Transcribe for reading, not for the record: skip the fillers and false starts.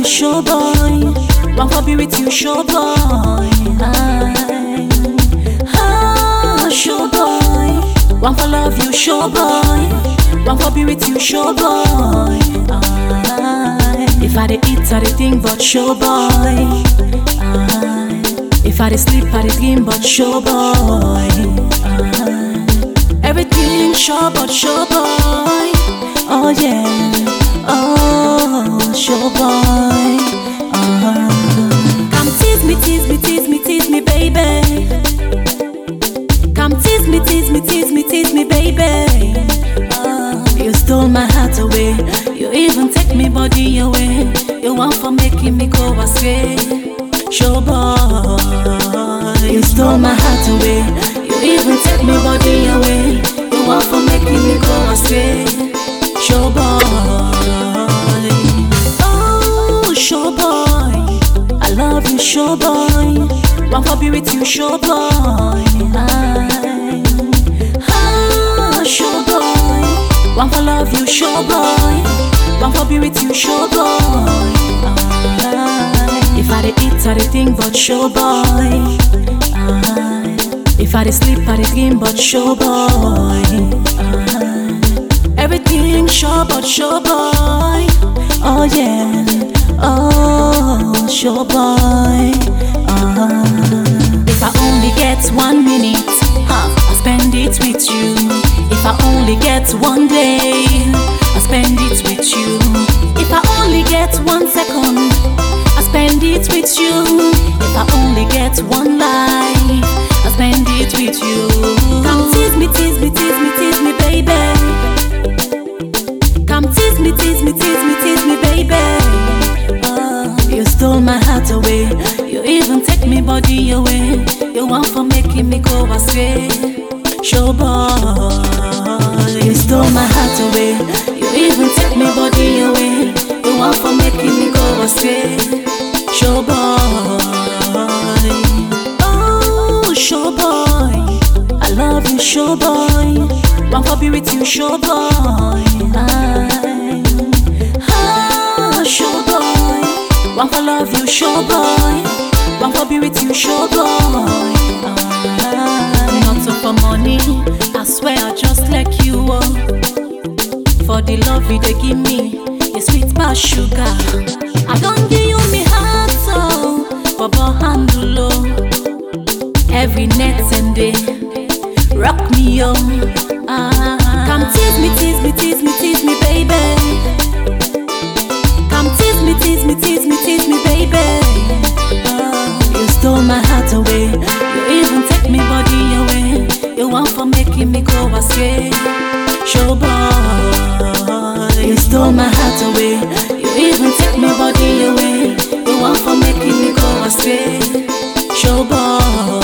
you, show boy. Want to be with you, show boy. Show boy. Want to love you, show boy. Want to be with you, show boy. If I dey eat, I dey think but show boy. If I dey sleep, I dey dream but show boy. Everything show but show boy. Oh yeah, oh show boy. Come tease me, tease me, tease me, tease me, baby. Come tease me, tease me, tease me, tease me, baby. You stole my heart away. You even take me body away. You want for making me go astray. Show boy. You stole my heart away. You even take me body away. You want for making me go astray. Show boy. Oh, show boy. I love you, show boy. Want to be with you, show boy. Show boy. Want to love you, show boy. Want to be with you, show boy. If I dey eat, I dey think but show boy. If I dey sleep, I dey dream but show boy. Everything show but show boy. Oh yeah, oh show boy. If I only get 1 minute, I spend it with you. If I only get 1 day, I spend it with you. If I only get 1 second, I spend it with you. If I only get 1 life, I spend it with you. Come tease me, tease me, tease me, tease me, baby. Come tease me, tease me, tease me, tease me, baby. You stole my heart away. You even take me body away. You want for making me go astray. Show boy. You stole my heart away. You even take me body away. You want for making me go astray. Show boy. Oh, show boy. I love you, show boy. Want to be with you, show boy. Show boy. Want to love you, show boy. Want to be with you, show boy. Not for money, I swear I just like you. For the love you they give me, it's sweet past sugar. I don't give you me heart, so Baba handle every night and day. Rock me on. Come tease me, tease me, tease me, tease me, baby. Come tease me, tease me, tease me, tease me, baby. You stole my heart away. You even take me body away. You want for making me go astray. Show boy. You stole my heart away. You even take me body away. You want for making me go astray. Show boy.